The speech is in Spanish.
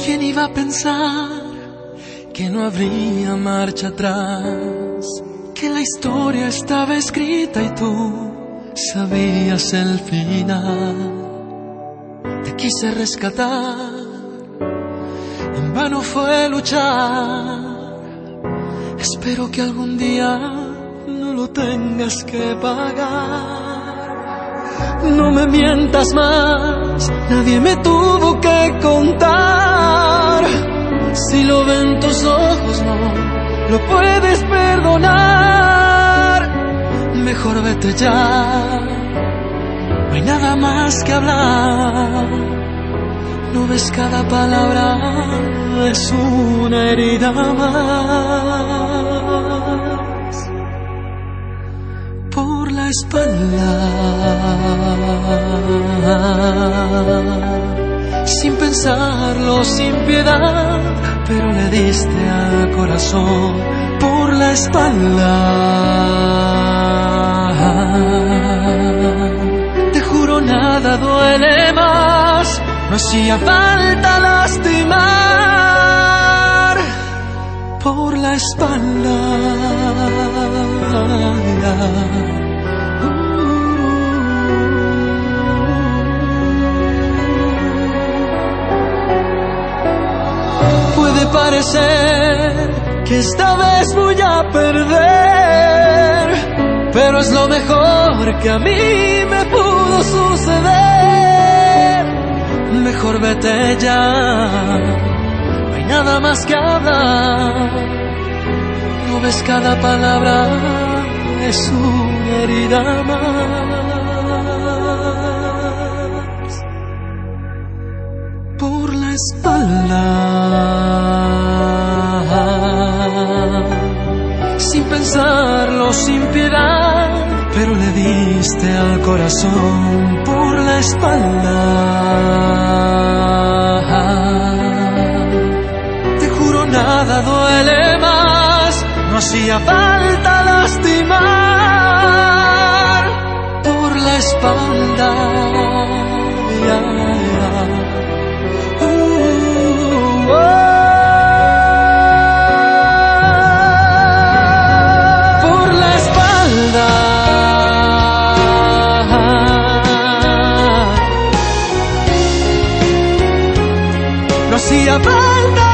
¿Quién iba a pensar que no habría marcha atrás? Que la historia estaba escrita y tú sabías el final. Te quise rescatar, en vano fue luchar. Espero que algún día no lo tengas que pagar. No me mientas más, nadie me tuvo que contar. Si lo ven tus ojos, no lo puedes perdonar. Mejor vete ya, no hay nada más que hablar. No ves, cada palabra es una herida más por la espalda. Sin pensarlo, sin piedad, pero le diste al corazón por la espalda. Te juro, nada duele más, no hacía falta lastimar por la espalda. Puede parecer que esta vez voy a perder, pero es lo mejor que a mí me pudo suceder. Mejor vete ya, no hay nada más que hablar. No ves, cada palabra es una herida más por la espalda. Sin pensarlo, sin piedad, pero le diste al corazón por la espalda. Te juro, nada duele más, no hacía falta lastimar por la espalda. Por la espalda. No hacía falta